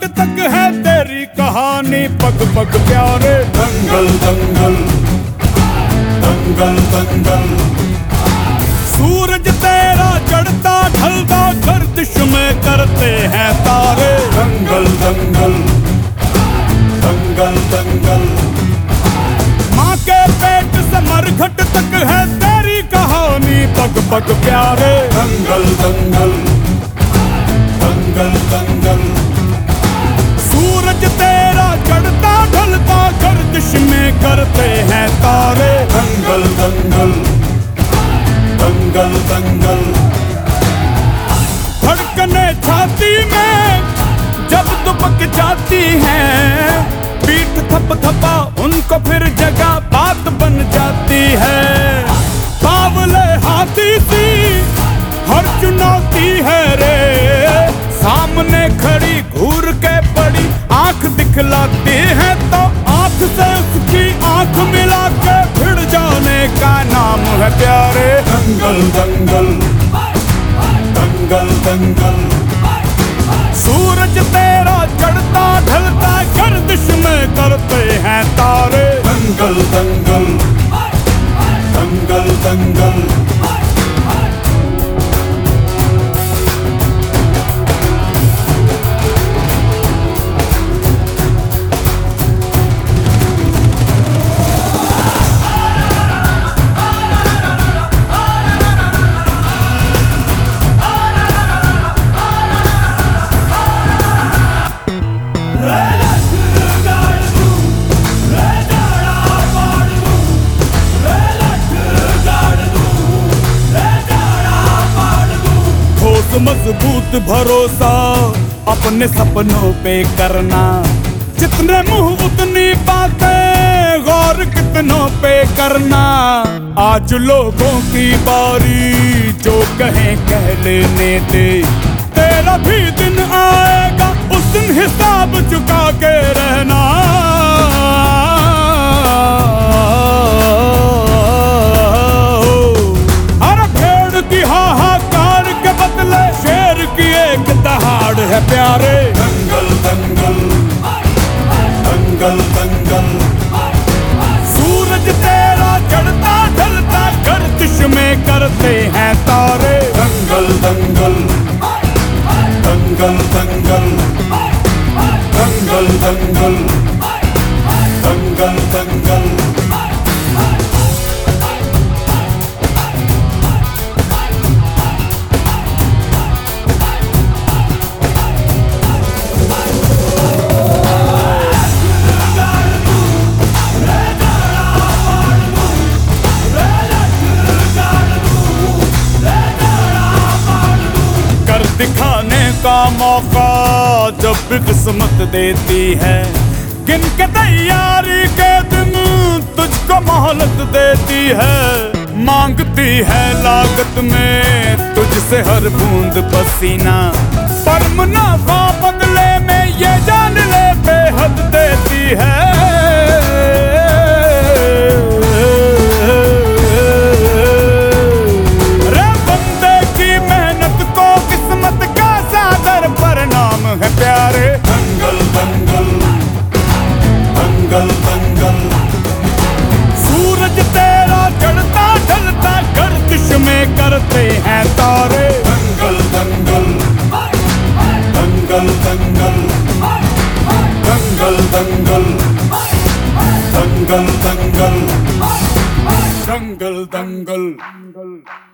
घट तक है तेरी कहानी, पग पग प्यारे। दंगल दंगल दंगल दंगल, सूरज तेरा चढ़ता ढलता गर्दिश में करते हैं तारे। दंगल दंगल दंगल दंगल, माँ के पेट से मरघट तक है तेरी कहानी, पग पग प्यारे। दंगल दंगल दंगल दंगल, सूरज तेरा चढ़ता ढलता गर्दिश में करते हैं तारे। दंगल दंगल दंगल दंगल, धड़कने छाती में जब दुबक जाती हैं, पीठ थप थपा उनको फिर जगह बात बन जाती है। बावले हाथी सी हर चुनौती है रे, सामने खड़ी घूर के पड़ी आंख दिखलाती है, तो आंख से उसकी आंख मिला के भिड़ जाने का नाम है प्यारे। दंगल दंगल दंगल दंगल, सूरज तेरा चढ़ता ढलता गर्दिश में करते हैं तारे। दंगल दंगल दंगल दंगल, मजबूत भरोसा अपने सपनों पे करना, जितने मुंह उतनी बातें, गौर कितनों पे करना। आज लोगों की बारी, जो कहें कह लेने दे, तेरा भी दिन आएगा उस दिन हिसाब चुका के रहना। अरे भेड़ की हाहाकार के बदले शेर की एक दहाड़ है प्यारे। दंगल दंगल दंगल दंगल, सूरज तेरा चढ़ता ढलता गर्दिश में करते हैं तारे। दंगल दंगल दंगल दंगल दंगल दंगल दंगल दंगल, दिखाने का मौका जब भी किस्मत देती है, गिन के तैयारी के दिन तुझको मोहलत देती है। मांगती है लागत में तुझसे हर बूंद पसीना, पर मुनाफा बदले में ये जान ले बेहद देती है। है प्यारे। दंगल दंगल दंगल दंगल, सूरज तेरा चढ़ता ढलता गर्दिश में करते हैं तारे। दंगल दंगल दंगल दंगल दंगल दंगल दंगल दंगल दंगल दंगल।